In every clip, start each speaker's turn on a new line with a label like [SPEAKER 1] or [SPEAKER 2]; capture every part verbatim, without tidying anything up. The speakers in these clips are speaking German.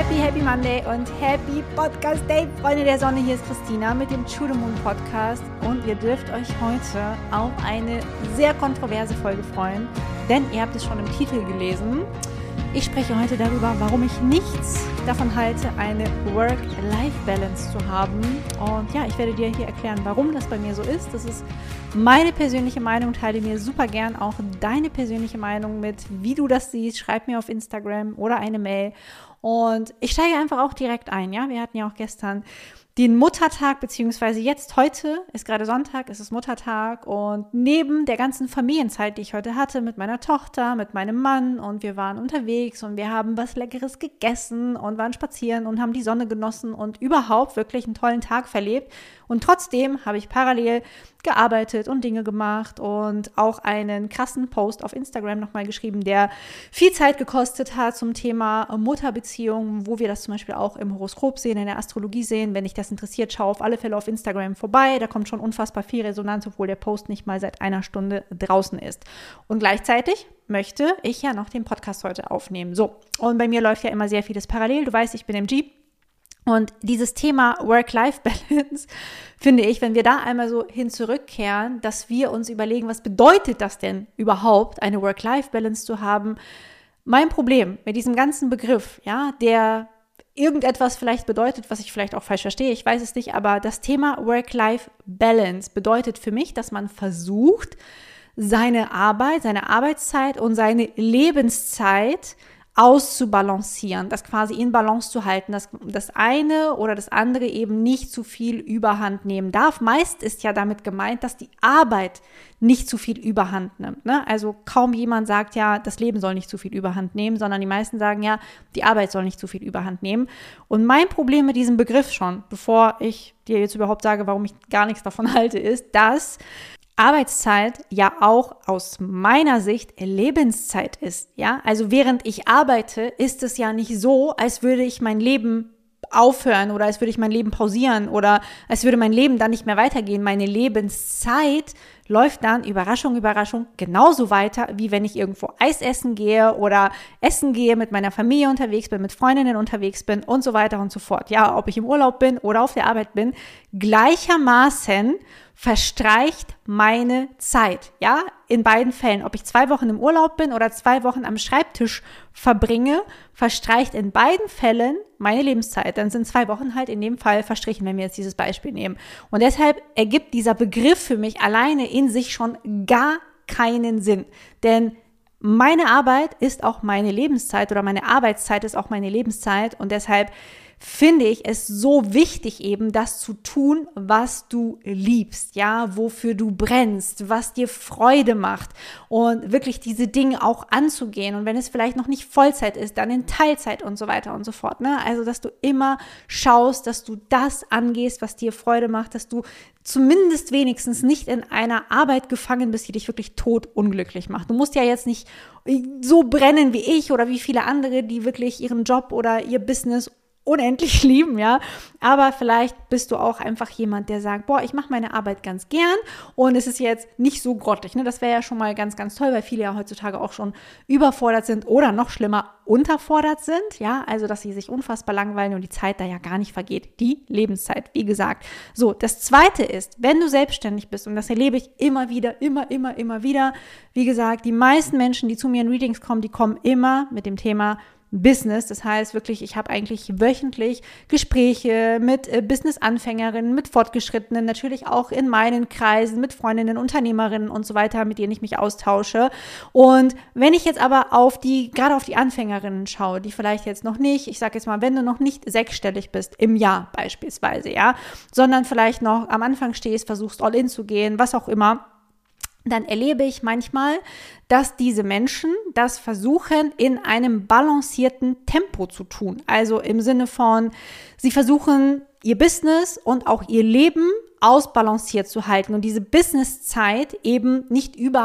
[SPEAKER 1] Happy, Happy Monday und Happy Podcast Day, Freunde der Sonne. Hier ist Christina mit dem To The Moon Podcast und ihr dürft euch heute auf eine sehr kontroverse Folge freuen, denn ihr habt es schon im Titel gelesen. Ich spreche heute darüber, warum ich nichts davon halte, eine Work-Life-Balance zu haben. Und ja, ich werde dir hier erklären, warum das bei mir so ist. Das ist meine persönliche Meinung. Teile mir super gern auch deine persönliche Meinung mit, wie du das siehst. Schreib mir auf Instagram oder eine Mail. Und ich steige einfach auch direkt ein. Ja, wir hatten ja auch gestern den Muttertag, beziehungsweise jetzt heute, ist gerade Sonntag, ist es Muttertag und neben der ganzen Familienzeit, die ich heute hatte mit meiner Tochter, mit meinem Mann und wir waren unterwegs und wir haben was Leckeres gegessen und waren spazieren und haben die Sonne genossen und überhaupt wirklich einen tollen Tag verlebt und trotzdem habe ich parallel gearbeitet und Dinge gemacht und auch einen krassen Post auf Instagram nochmal geschrieben, der viel Zeit gekostet hat zum Thema Mutterbeziehungen, wo wir das zum Beispiel auch im Horoskop sehen, in der Astrologie sehen. Wenn dich das interessiert, schau auf alle Fälle auf Instagram vorbei. Da kommt schon unfassbar viel Resonanz, obwohl der Post nicht mal seit einer Stunde draußen ist. Und gleichzeitig möchte ich ja noch den Podcast heute aufnehmen. So, und bei mir läuft ja immer sehr vieles parallel. Du weißt, ich bin im Jeep. Und dieses Thema Work-Life-Balance finde ich, wenn wir da einmal so hin zurückkehren, dass wir uns überlegen, was bedeutet das denn überhaupt, eine Work-Life-Balance zu haben? Mein Problem mit diesem ganzen Begriff, ja, der irgendetwas vielleicht bedeutet, was ich vielleicht auch falsch verstehe, ich weiß es nicht, aber das Thema Work-Life-Balance bedeutet für mich, dass man versucht, seine Arbeit, seine Arbeitszeit und seine Lebenszeit auszubalancieren, das quasi in Balance zu halten, dass das eine oder das andere eben nicht zu viel Überhand nehmen darf. Meist ist ja damit gemeint, dass die Arbeit nicht zu viel Überhand nimmt. Ne? Also kaum jemand sagt ja, das Leben soll nicht zu viel Überhand nehmen, sondern die meisten sagen ja, die Arbeit soll nicht zu viel Überhand nehmen. Und mein Problem mit diesem Begriff schon, bevor ich dir jetzt überhaupt sage, warum ich gar nichts davon halte, ist, dass Arbeitszeit ja auch aus meiner Sicht Lebenszeit ist, ja? Also während ich arbeite, ist es ja nicht so, als würde ich mein Leben aufhören oder als würde ich mein Leben pausieren oder als würde mein Leben dann nicht mehr weitergehen. Meine Lebenszeit läuft dann, Überraschung, Überraschung, genauso weiter, wie wenn ich irgendwo Eis essen gehe oder essen gehe, mit meiner Familie unterwegs bin, mit Freundinnen unterwegs bin und so weiter und so fort. Ja, ob ich im Urlaub bin oder auf der Arbeit bin, gleichermaßen verstreicht meine Zeit, ja, in beiden Fällen. Ob ich zwei Wochen im Urlaub bin oder zwei Wochen am Schreibtisch verbringe, verstreicht in beiden Fällen meine Lebenszeit. Dann sind zwei Wochen halt in dem Fall verstrichen, wenn wir jetzt dieses Beispiel nehmen. Und deshalb ergibt dieser Begriff für mich alleine in sich schon gar keinen Sinn. Denn meine Arbeit ist auch meine Lebenszeit oder meine Arbeitszeit ist auch meine Lebenszeit und deshalb finde ich es so wichtig eben, das zu tun, was du liebst, ja, wofür du brennst, was dir Freude macht und wirklich diese Dinge auch anzugehen und wenn es vielleicht noch nicht Vollzeit ist, dann in Teilzeit und so weiter und so fort, ne, also dass du immer schaust, dass du das angehst, was dir Freude macht, dass du zumindest wenigstens nicht in einer Arbeit gefangen bist, die dich wirklich totunglücklich macht. Du musst ja jetzt nicht so brennen wie ich oder wie viele andere, die wirklich ihren Job oder ihr Business unendlich lieben, ja, aber vielleicht bist du auch einfach jemand, der sagt, boah, ich mache meine Arbeit ganz gern und es ist jetzt nicht so grottig, ne, das wäre ja schon mal ganz, ganz toll, weil viele ja heutzutage auch schon überfordert sind oder noch schlimmer, unterfordert sind, ja, also dass sie sich unfassbar langweilen und die Zeit da ja gar nicht vergeht, die Lebenszeit, wie gesagt. So, das Zweite ist, wenn du selbstständig bist und das erlebe ich immer wieder, immer, immer, immer wieder, wie gesagt, die meisten Menschen, die zu mir in Readings kommen, die kommen immer mit dem Thema Business, das heißt wirklich, ich habe eigentlich wöchentlich Gespräche mit äh, Business-Anfängerinnen, mit Fortgeschrittenen, natürlich auch in meinen Kreisen, mit Freundinnen, Unternehmerinnen und so weiter, mit denen ich mich austausche. Und wenn ich jetzt aber auf die, gerade auf die Anfängerinnen schaue, die vielleicht jetzt noch nicht, ich sage jetzt mal, wenn du noch nicht sechsstellig bist, im Jahr beispielsweise, ja, sondern vielleicht noch am Anfang stehst, versuchst all in zu gehen, was auch immer, dann erlebe ich manchmal, dass diese Menschen das versuchen, in einem balancierten Tempo zu tun. Also im Sinne von, sie versuchen, ihr Business und auch ihr Leben ausbalanciert zu halten und diese Businesszeit eben nicht über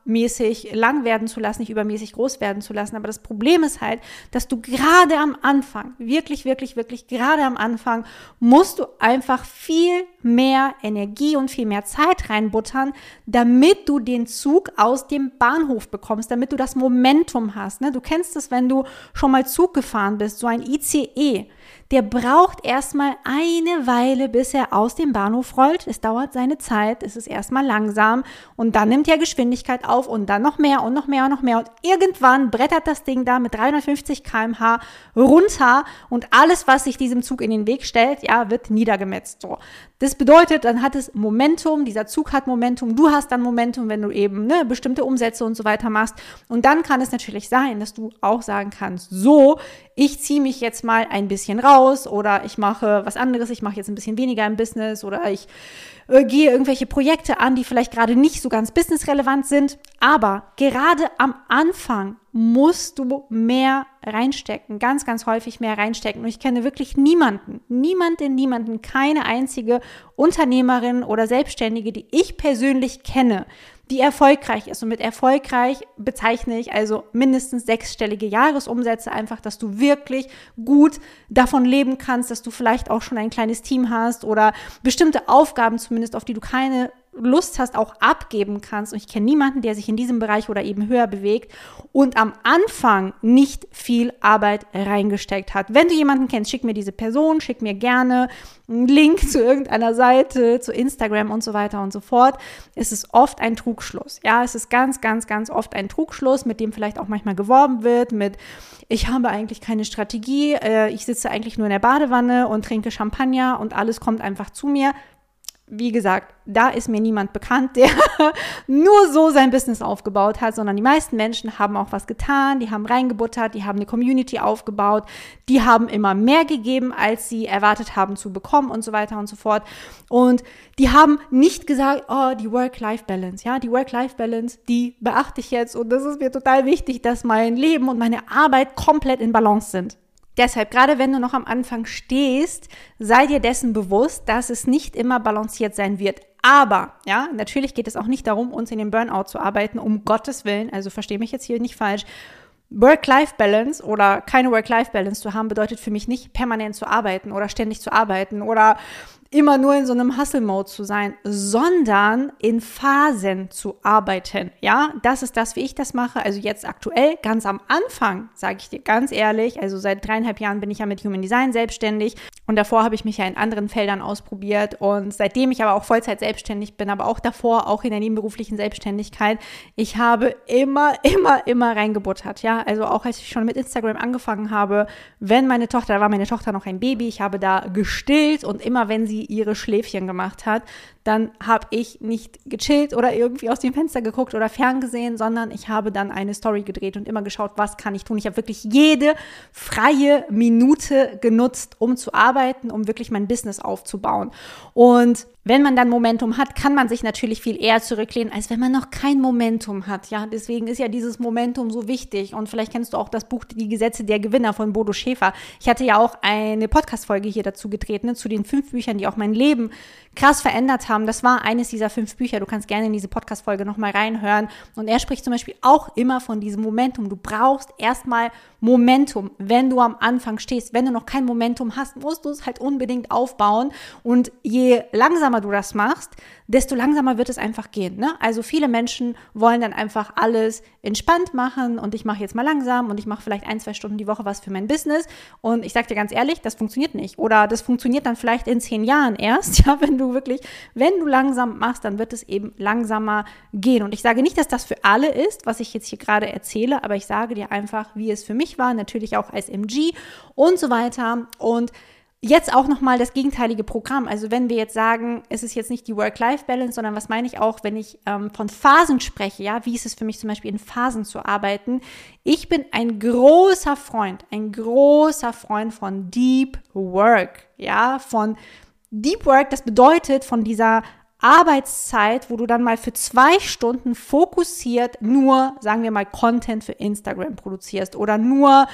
[SPEAKER 1] übermäßig lang werden zu lassen, nicht übermäßig groß werden zu lassen. Aber das Problem ist halt, dass du gerade am Anfang, wirklich, wirklich, wirklich gerade am Anfang, musst du einfach viel mehr Energie und viel mehr Zeit reinbuttern, damit du den Zug aus dem Bahnhof bekommst, damit du das Momentum hast. Ne? Du kennst es, wenn du schon mal Zug gefahren bist, so ein I C E. Der braucht erstmal eine Weile, bis er aus dem Bahnhof rollt. Es dauert seine Zeit, es ist erstmal langsam und dann nimmt er Geschwindigkeit auf und dann noch mehr und noch mehr und noch mehr. Und irgendwann brettert das Ding da mit dreihundertfünfzig Kilometer pro Stunde runter und alles, was sich diesem Zug in den Weg stellt, ja, wird niedergemetzt. So. Das bedeutet, dann hat es Momentum, dieser Zug hat Momentum, du hast dann Momentum, wenn du eben ne, bestimmte Umsätze und so weiter machst. Und dann kann es natürlich sein, dass du auch sagen kannst, so, ich ziehe mich jetzt mal ein bisschen raus oder ich mache was anderes, ich mache jetzt ein bisschen weniger im Business oder ich äh, gehe irgendwelche Projekte an, die vielleicht gerade nicht so ganz businessrelevant sind. Aber gerade am Anfang musst du mehr reinstecken, ganz, ganz häufig mehr reinstecken. Und ich kenne wirklich niemanden, niemanden, niemanden, keine einzige Unternehmerin oder Selbstständige, die ich persönlich kenne, die erfolgreich ist. Und mit erfolgreich bezeichne ich also mindestens sechsstellige Jahresumsätze, einfach, dass du wirklich gut davon leben kannst, dass du vielleicht auch schon ein kleines Team hast oder bestimmte Aufgaben zumindest, auf die du keine Lust hast, auch abgeben kannst. Und ich kenne niemanden, der sich in diesem Bereich oder eben höher bewegt und am Anfang nicht viel Arbeit reingesteckt hat. Wenn du jemanden kennst, schick mir diese Person, schick mir gerne einen Link zu irgendeiner Seite, zu Instagram und so weiter und so fort. Es ist oft ein Trugschluss. Ja, es ist ganz, ganz, ganz oft ein Trugschluss, mit dem vielleicht auch manchmal geworben wird, mit ich habe eigentlich keine Strategie, äh, ich sitze eigentlich nur in der Badewanne und trinke Champagner und alles kommt einfach zu mir. Wie gesagt, da ist mir niemand bekannt, der nur so sein Business aufgebaut hat, sondern die meisten Menschen haben auch was getan, die haben reingebuttert, die haben eine Community aufgebaut, die haben immer mehr gegeben, als sie erwartet haben zu bekommen und so weiter und so fort. Und die haben nicht gesagt, oh, die Work-Life-Balance, ja, die Work-Life-Balance, die beachte ich jetzt und das ist mir total wichtig, dass mein Leben und meine Arbeit komplett in Balance sind. Deshalb, gerade wenn du noch am Anfang stehst, sei dir dessen bewusst, dass es nicht immer balanciert sein wird. Aber, ja, natürlich geht es auch nicht darum, uns in den Burnout zu arbeiten, um Gottes Willen, also verstehe mich jetzt hier nicht falsch. Work-Life-Balance oder keine Work-Life-Balance zu haben, bedeutet für mich nicht permanent zu arbeiten oder ständig zu arbeiten oder immer nur in so einem Hustle-Mode zu sein, sondern in Phasen zu arbeiten. Ja, das ist das, wie ich das mache. Also jetzt aktuell, ganz am Anfang, sage ich dir ganz ehrlich, also seit dreieinhalb Jahren bin ich ja mit Human Design selbstständig und davor habe ich mich ja in anderen Feldern ausprobiert und seitdem ich aber auch Vollzeit selbstständig bin, aber auch davor, auch in der nebenberuflichen Selbstständigkeit, ich habe immer, immer, immer reingebuttert. Ja, also auch als ich schon mit Instagram angefangen habe, wenn meine Tochter, da war meine Tochter noch ein Baby, ich habe da gestillt und immer wenn sie ihre Schläfchen gemacht hat, dann habe ich nicht gechillt oder irgendwie aus dem Fenster geguckt oder ferngesehen, sondern ich habe dann eine Story gedreht und immer geschaut, was kann ich tun. Ich habe wirklich jede freie Minute genutzt, um zu arbeiten, um wirklich mein Business aufzubauen. Und wenn man dann Momentum hat, kann man sich natürlich viel eher zurücklehnen, als wenn man noch kein Momentum hat. Ja, deswegen ist ja dieses Momentum so wichtig. Und vielleicht kennst du auch das Buch Die Gesetze der Gewinner von Bodo Schäfer. Ich hatte ja auch eine Podcast-Folge hier dazu gedreht, ne, zu den fünf Büchern, die auch mein Leben krass verändert haben. Das war eines dieser fünf Bücher. Du kannst gerne in diese Podcast-Folge nochmal reinhören. Und er spricht zum Beispiel auch immer von diesem Momentum. Du brauchst erstmal Momentum, wenn du am Anfang stehst. Wenn du noch kein Momentum hast, musst du es halt unbedingt aufbauen. Und je langsamer du das machst, desto langsamer wird es einfach gehen. Ne? Also viele Menschen wollen dann einfach alles entspannt machen und ich mache jetzt mal langsam und ich mache vielleicht ein, zwei Stunden die Woche was für mein Business. Und ich sage dir ganz ehrlich, das funktioniert nicht. Oder das funktioniert dann vielleicht in zehn Jahren erst, ja, wenn du wirklich, wenn du langsam machst, dann wird es eben langsamer gehen. Und ich sage nicht, dass das für alle ist, was ich jetzt hier gerade erzähle, aber ich sage dir einfach, wie es für mich war, natürlich auch als M G und so weiter. Und jetzt auch nochmal das gegenteilige Programm. Also wenn wir jetzt sagen, es ist jetzt nicht die Work-Life-Balance, sondern was meine ich auch, wenn ich ähm, von Phasen spreche, ja, wie ist es für mich zum Beispiel in Phasen zu arbeiten? Ich bin ein großer Freund, ein großer Freund von Deep Work, ja, von Deep Work, das bedeutet von dieser Arbeitszeit, wo du dann mal für zwei Stunden fokussiert nur, sagen wir mal, Content für Instagram produzierst oder nur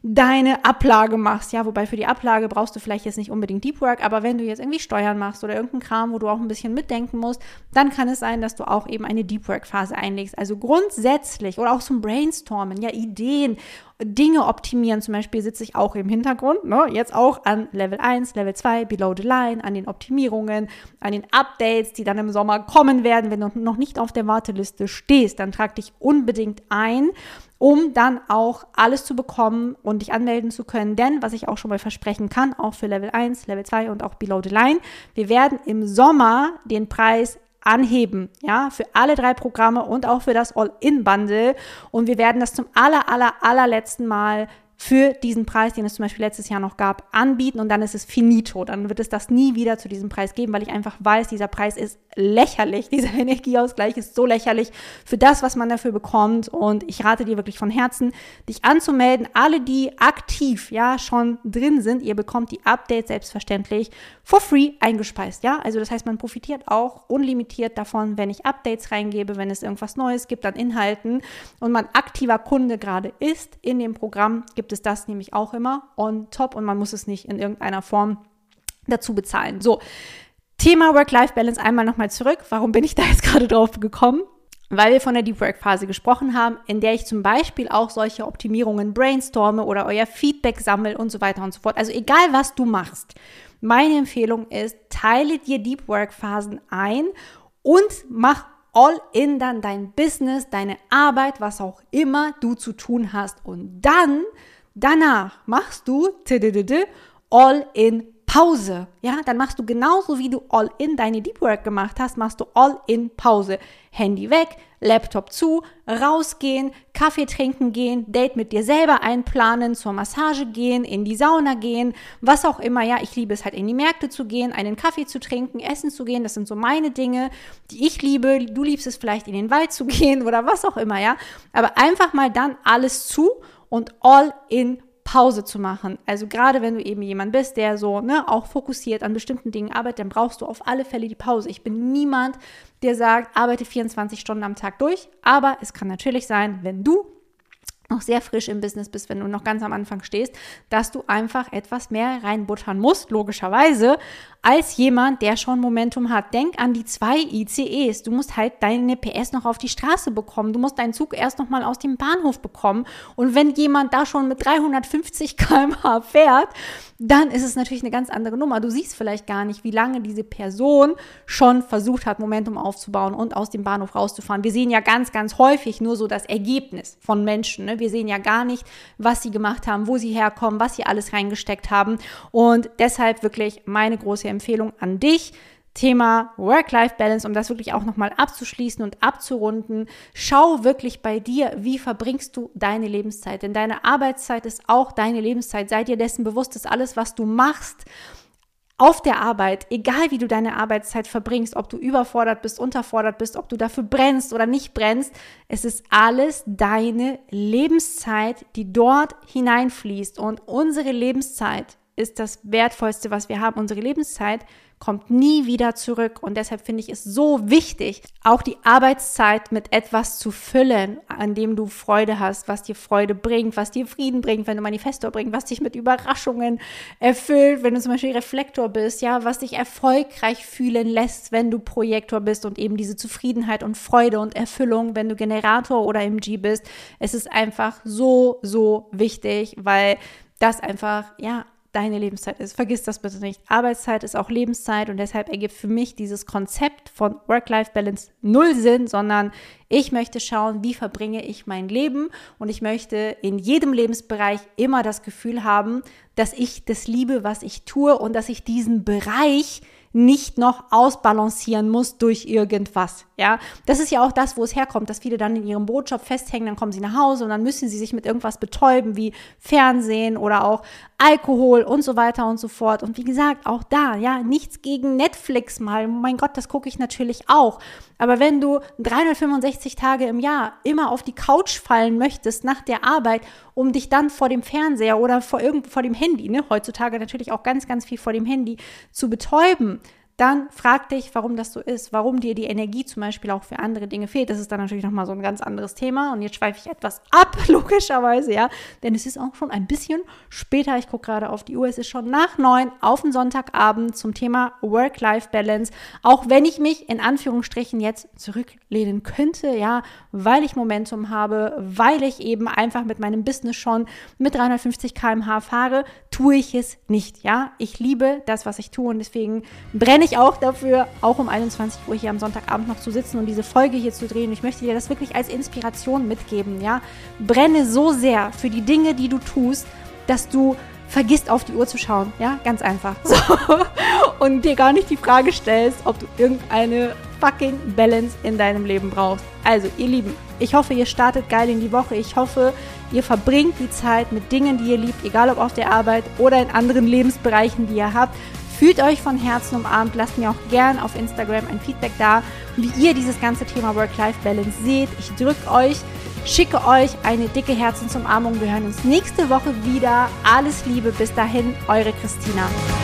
[SPEAKER 1] deine Ablage machst, ja, wobei für die Ablage brauchst du vielleicht jetzt nicht unbedingt Deep Work, aber wenn du jetzt irgendwie Steuern machst oder irgendeinen Kram, wo du auch ein bisschen mitdenken musst, dann kann es sein, dass du auch eben eine Deep Work Phase einlegst. Also grundsätzlich oder auch zum Brainstormen, ja, Ideen, Dinge optimieren, zum Beispiel sitze ich auch im Hintergrund, ne, jetzt auch an Level eins, Level zwei, Below the Line, an den Optimierungen, an den Updates, die dann im Sommer kommen werden. Wenn du noch nicht auf der Warteliste stehst, dann trag dich unbedingt ein, um dann auch alles zu bekommen und dich anmelden zu können. Denn, was ich auch schon mal versprechen kann, auch für Level eins, Level zwei und auch Below the Line, wir werden im Sommer den Preis anheben, ja, für alle drei Programme und auch für das All-In-Bundle. Und wir werden das zum aller, aller, allerletzten Mal für diesen Preis, den es zum Beispiel letztes Jahr noch gab, anbieten und dann ist es finito. Dann wird es das nie wieder zu diesem Preis geben, weil ich einfach weiß, dieser Preis ist lächerlich. Dieser Energieausgleich ist so lächerlich für das, was man dafür bekommt. Und ich rate dir wirklich von Herzen, dich anzumelden. Alle, die aktiv ja schon drin sind, ihr bekommt die Updates selbstverständlich for free eingespeist. Ja, also das heißt, man profitiert auch unlimitiert davon, wenn ich Updates reingebe, wenn es irgendwas Neues gibt an Inhalten und man aktiver Kunde gerade ist in dem Programm, gibt es das nämlich auch immer on top und man muss es nicht in irgendeiner Form dazu bezahlen. So, Thema Work-Life-Balance einmal nochmal zurück. Warum bin ich da jetzt gerade drauf gekommen? Weil wir von der Deep Work-Phase gesprochen haben, in der ich zum Beispiel auch solche Optimierungen brainstorme oder euer Feedback sammle und so weiter und so fort. Also egal, was du machst. Meine Empfehlung ist, teile dir Deep Work-Phasen ein und mach all in dann dein Business, deine Arbeit, was auch immer du zu tun hast. Und dann, danach machst du all in Pause. Ja, dann machst du genauso, wie du all in deine Deep Work gemacht hast, machst du all in Pause. Handy weg, Laptop zu, rausgehen, Kaffee trinken gehen, Date mit dir selber einplanen, zur Massage gehen, in die Sauna gehen, was auch immer. Ja, ich liebe es halt in die Märkte zu gehen, einen Kaffee zu trinken, essen zu gehen. Das sind so meine Dinge, die ich liebe. Du liebst es vielleicht in den Wald zu gehen oder was auch immer, ja. Aber einfach mal dann alles zu und all in Pause zu machen. Also gerade wenn du eben jemand bist, der so ne, auch fokussiert an bestimmten Dingen arbeitet, dann brauchst du auf alle Fälle die Pause. Ich bin niemand, der sagt, arbeite vierundzwanzig Stunden am Tag durch, aber es kann natürlich sein, wenn du noch sehr frisch im Business bist, wenn du noch ganz am Anfang stehst, dass du einfach etwas mehr reinbuttern musst, logischerweise, als jemand, der schon Momentum hat. Denk an die zwei I C Es. Du musst halt deine P S noch auf die Straße bekommen. Du musst deinen Zug erst noch mal aus dem Bahnhof bekommen. Und wenn jemand da schon mit dreihundertfünfzig Kilometer pro Stunde fährt, dann ist es natürlich eine ganz andere Nummer. Du siehst vielleicht gar nicht, wie lange diese Person schon versucht hat, Momentum aufzubauen und aus dem Bahnhof rauszufahren. Wir sehen ja ganz, ganz häufig nur so das Ergebnis von Menschen. Ne? Wir sehen ja gar nicht, was sie gemacht haben, wo sie herkommen, was sie alles reingesteckt haben. Und deshalb wirklich meine große Empfehlung an dich, Thema Work-Life-Balance, um das wirklich auch nochmal abzuschließen und abzurunden. Schau wirklich bei dir, wie verbringst du deine Lebenszeit? Denn deine Arbeitszeit ist auch deine Lebenszeit. Sei dir dessen bewusst, dass alles, was du machst auf der Arbeit, egal wie du deine Arbeitszeit verbringst, ob du überfordert bist, unterfordert bist, ob du dafür brennst oder nicht brennst, es ist alles deine Lebenszeit, die dort hineinfließt. Und unsere Lebenszeit ist das Wertvollste, was wir haben. Unsere Lebenszeit kommt nie wieder zurück. Und deshalb finde ich es so wichtig, auch die Arbeitszeit mit etwas zu füllen, an dem du Freude hast, was dir Freude bringt, was dir Frieden bringt, wenn du Manifestor bringst, was dich mit Überraschungen erfüllt, wenn du zum Beispiel Reflektor bist, ja, was dich erfolgreich fühlen lässt, wenn du Projektor bist und eben diese Zufriedenheit und Freude und Erfüllung, wenn du Generator oder M G bist. Es ist einfach so, so wichtig, weil das einfach, ja, deine Lebenszeit ist. Vergiss das bitte nicht. Arbeitszeit ist auch Lebenszeit und deshalb ergibt für mich dieses Konzept von Work-Life-Balance null Sinn, sondern ich möchte schauen, wie verbringe ich mein Leben und ich möchte in jedem Lebensbereich immer das Gefühl haben, dass ich das liebe, was ich tue und dass ich diesen Bereich nicht noch ausbalancieren muss durch irgendwas, ja. Das ist ja auch das, wo es herkommt, dass viele dann in ihrem Brotjob festhängen, dann kommen sie nach Hause und dann müssen sie sich mit irgendwas betäuben, wie Fernsehen oder auch Alkohol und so weiter und so fort. Und wie gesagt, auch da, ja, nichts gegen Netflix mal, mein Gott, das gucke ich natürlich auch. Aber wenn du dreihundertfünfundsechzig Tage im Jahr immer auf die Couch fallen möchtest nach der Arbeit, um dich dann vor dem Fernseher oder vor, irgend, vor dem Handy, ne, heutzutage natürlich auch ganz, ganz viel vor dem Handy, zu betäuben, dann frag dich, warum das so ist, warum dir die Energie zum Beispiel auch für andere Dinge fehlt. Das ist dann natürlich nochmal so ein ganz anderes Thema und jetzt schweife ich etwas ab, logischerweise, ja, denn es ist auch schon ein bisschen später. Ich gucke gerade auf die Uhr, es ist schon nach neun auf den Sonntagabend zum Thema Work-Life-Balance, auch wenn ich mich in Anführungsstrichen jetzt zurücklehnen könnte, ja, weil ich Momentum habe, weil ich eben einfach mit meinem Business schon mit dreihundertfünfzig Kilometer pro Stunde fahre, tue ich es nicht, ja. Ich liebe das, was ich tue und deswegen brenne ich auch dafür, auch um einundzwanzig Uhr hier am Sonntagabend noch zu sitzen und diese Folge hier zu drehen. Ich möchte dir das wirklich als Inspiration mitgeben, ja. Brenne so sehr für die Dinge, die du tust, dass du vergisst, auf die Uhr zu schauen, ja, ganz einfach. So. Und dir gar nicht die Frage stellst, ob du irgendeine fucking Balance in deinem Leben brauchst. Also, ihr Lieben, ich hoffe, ihr startet geil in die Woche. Ich hoffe, ihr verbringt die Zeit mit Dingen, die ihr liebt, egal ob auf der Arbeit oder in anderen Lebensbereichen, die ihr habt. Fühlt euch von Herzen umarmt. Lasst mir auch gern auf Instagram ein Feedback da, wie ihr dieses ganze Thema Work-Life-Balance seht. Ich drücke euch, schicke euch eine dicke Herzensumarmung. Wir hören uns nächste Woche wieder. Alles Liebe, bis dahin, eure Christina.